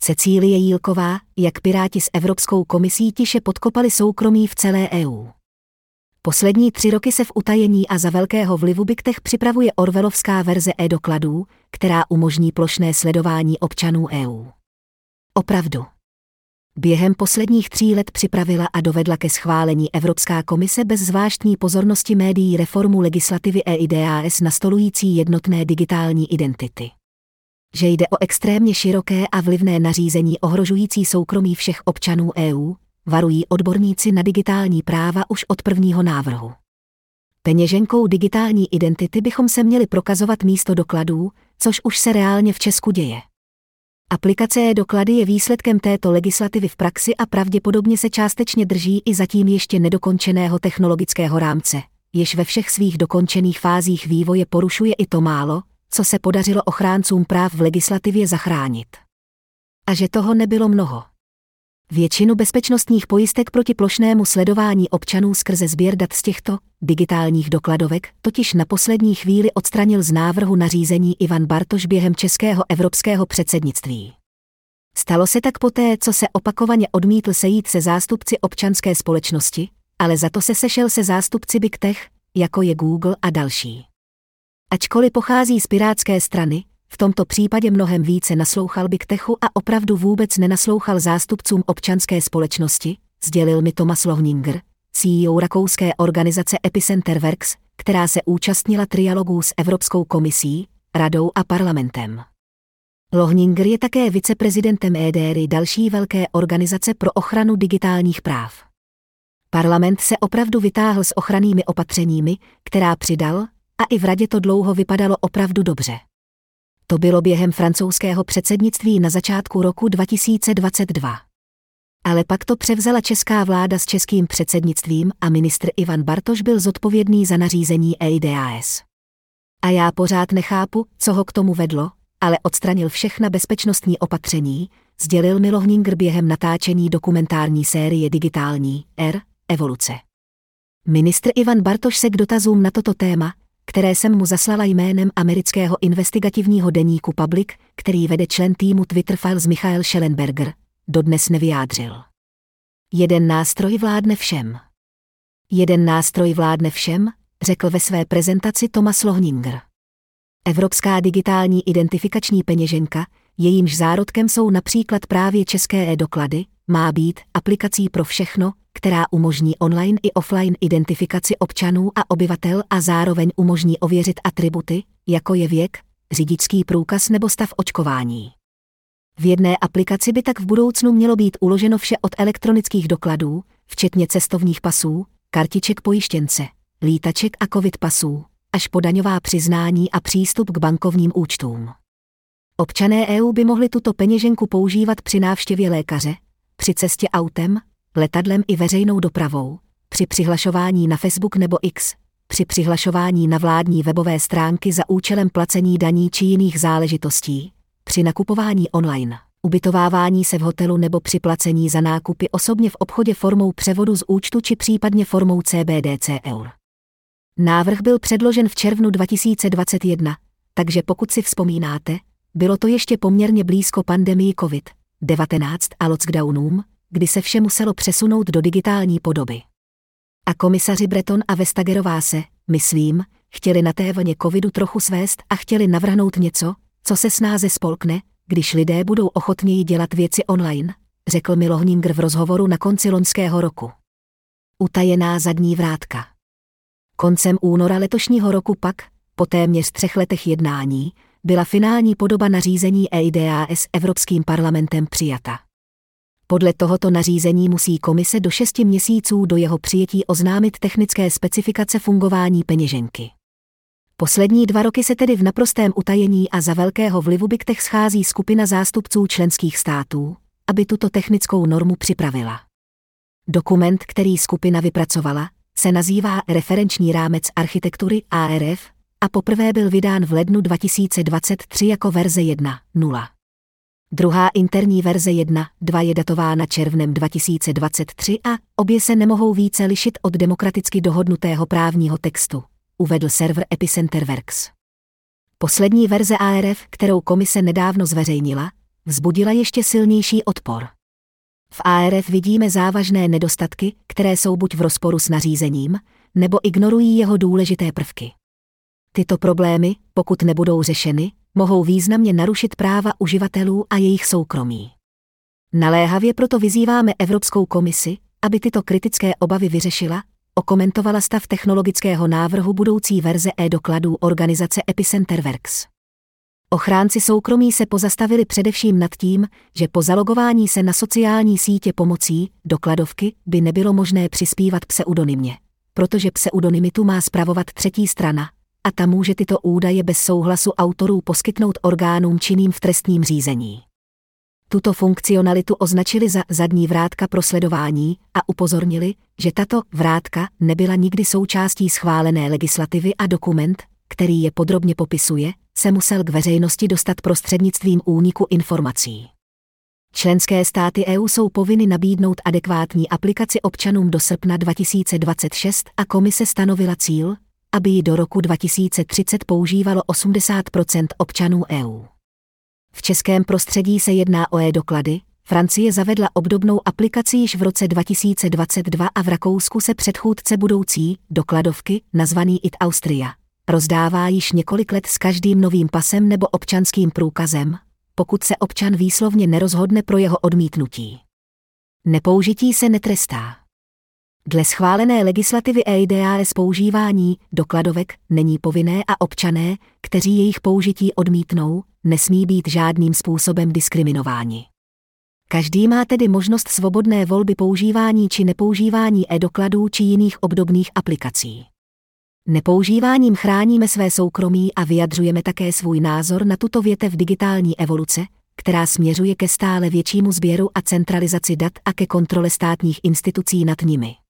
Cecílie Jílková, jak Piráti s Evropskou komisí tiše podkopali soukromí v celé EU. Poslední 3 roky se v utajení a za velkého vlivu Big Tech připravuje orwellovská verze e-dokladů, která umožní plošné sledování občanů EU. Opravdu. Během posledních 3 let připravila a dovedla ke schválení Evropská komise bez zvláštní pozornosti médií reformu legislativy eIDAS nastolující jednotné digitální identity. Že jde o extrémně široké a vlivné nařízení ohrožující soukromí všech občanů EU, varují odborníci na digitální práva už od prvního návrhu. Peněženkou digitální identity bychom se měli prokazovat místo dokladů, což už se reálně v Česku děje. Aplikace e-doklady je výsledkem této legislativy v praxi a pravděpodobně se částečně drží i zatím ještě nedokončeného technologického rámce, jež ve všech svých dokončených fázích vývoje porušuje i to málo, co se podařilo ochráncům práv v legislativě zachránit. A že toho nebylo mnoho. Většinu bezpečnostních pojistek proti plošnému sledování občanů skrze sběr dat z těchto digitálních dokladovek totiž na poslední chvíli odstranil z návrhu nařízení Ivan Bartoš během českého evropského předsednictví. Stalo se tak poté, co se opakovaně odmítl sejít se zástupci občanské společnosti, ale za to se sešel se zástupci Big Tech, jako je Google a další. Ačkoliv pochází z pirátské strany, v tomto případě mnohem více naslouchal Big Techu a opravdu vůbec nenaslouchal zástupcům občanské společnosti, sdělil mi Thomas Lohninger, CEO rakouské organizace Epicenter Works, která se účastnila trialogů s Evropskou komisí, radou a parlamentem. Lohninger je také viceprezidentem EDRI, další velké organizace pro ochranu digitálních práv. Parlament se opravdu vytáhl s ochrannými opatřeními, která přidal, a i v radě to dlouho vypadalo opravdu dobře. To bylo během francouzského předsednictví na začátku roku 2022. Ale pak to převzala česká vláda s českým předsednictvím a ministr Ivan Bartoš byl zodpovědný za nařízení eIDAS. A já pořád nechápu, co ho k tomu vedlo, ale odstranil všechna bezpečnostní opatření, sdělil mi Lohninger během natáčení dokumentární série Digitální evoluce. Ministr Ivan Bartoš se k dotazům na toto téma, které jsem mu zaslala jménem amerického investigativního deníku Public, který vede člen týmu Twitter Files Michael Schellenberger, dodnes nevyjádřil. Jeden nástroj vládne všem. Jeden nástroj vládne všem, řekl ve své prezentaci Thomas Lohninger. Evropská digitální identifikační peněženka, jejímž zárodkem jsou například právě české e-doklady, má být aplikací pro všechno, která umožní online i offline identifikaci občanů a obyvatel a zároveň umožní ověřit atributy, jako je věk, řidičský průkaz nebo stav očkování. V jedné aplikaci by tak v budoucnu mělo být uloženo vše od elektronických dokladů, včetně cestovních pasů, kartiček pojištěnce, lítaček a covid pasů, až po daňová přiznání a přístup k bankovním účtům. Občané EU by mohli tuto peněženku používat při návštěvě lékaře, při cestě autem, letadlem i veřejnou dopravou, při přihlašování na Facebook nebo X, při přihlašování na vládní webové stránky za účelem placení daní či jiných záležitostí, při nakupování online, ubytovávání se v hotelu nebo při placení za nákupy osobně v obchodě formou převodu z účtu či případně formou CBDC eur. Návrh byl předložen v červnu 2021, takže pokud si vzpomínáte, bylo to ještě poměrně blízko pandemii COVID-19 a lockdownům, kdy se vše muselo přesunout do digitální podoby. A komisaři Breton a Vestagerová se, myslím, chtěli na té vlně covidu trochu svést a chtěli navrhnout něco, co se snáze spolkne, když lidé budou ochotněji dělat věci online, řekl mi Lohninger v rozhovoru na konci loňského roku. Utajená zadní vrátka. Koncem února letošního roku pak, po téměř 3 letech jednání, byla finální podoba nařízení eIDAS Evropským parlamentem přijata. Podle tohoto nařízení musí komise do 6 měsíců do jeho přijetí oznámit technické specifikace fungování peněženky. Poslední 2 roky se tedy v naprostém utajení a za velkého vlivu Big Tech schází skupina zástupců členských států, aby tuto technickou normu připravila. Dokument, který skupina vypracovala, se nazývá Referenční rámec architektury ARF a poprvé byl vydán v lednu 2023 jako verze 1.0. Druhá interní verze 1.2 je datována červnem 2023 a obě se nemohou více lišit od demokraticky dohodnutého právního textu, uvedl server Epicenter Works. Poslední verze ARF, kterou komise nedávno zveřejnila, vzbudila ještě silnější odpor. V ARF vidíme závažné nedostatky, které jsou buď v rozporu s nařízením, nebo ignorují jeho důležité prvky. Tyto problémy, pokud nebudou řešeny, mohou významně narušit práva uživatelů a jejich soukromí. Naléhavě proto vyzýváme Evropskou komisi, aby tyto kritické obavy vyřešila, okomentovala stav technologického návrhu budoucí verze e-dokladů organizace Epicenter Works. Ochránci soukromí se pozastavili především nad tím, že po zalogování se na sociální sítě pomocí dokladovky by nebylo možné přispívat pseudonymně, protože pseudonymitu má spravovat třetí strana, a ta může tyto údaje bez souhlasu autorů poskytnout orgánům činným v trestním řízení. Tuto funkcionalitu označili za zadní vrátka pro sledování a upozornili, že tato vrátka nebyla nikdy součástí schválené legislativy a dokument, který je podrobně popisuje, se musel k veřejnosti dostat prostřednictvím úniku informací. Členské státy EU jsou povinny nabídnout adekvátní aplikaci občanům do srpna 2026 a komise stanovila cíl, aby ji do roku 2030 používalo 80% občanů EU. V českém prostředí se jedná o e-doklady, Francie zavedla obdobnou aplikaci již v roce 2022 a v Rakousku se předchůdce budoucí dokladovky, nazvaný IT Austria, rozdává již několik let s každým novým pasem nebo občanským průkazem, pokud se občan výslovně nerozhodne pro jeho odmítnutí. Nepoužití se netrestá. Dle schválené legislativy EIDAS používání dokladovek není povinné a občané, kteří jejich použití odmítnou, nesmí být žádným způsobem diskriminováni. Každý má tedy možnost svobodné volby používání či nepoužívání e-dokladů či jiných obdobných aplikací. Nepoužíváním chráníme své soukromí a vyjadřujeme také svůj názor na tuto větev digitální evoluce, která směřuje ke stále většímu sběru a centralizaci dat a ke kontrole státních institucí nad nimi.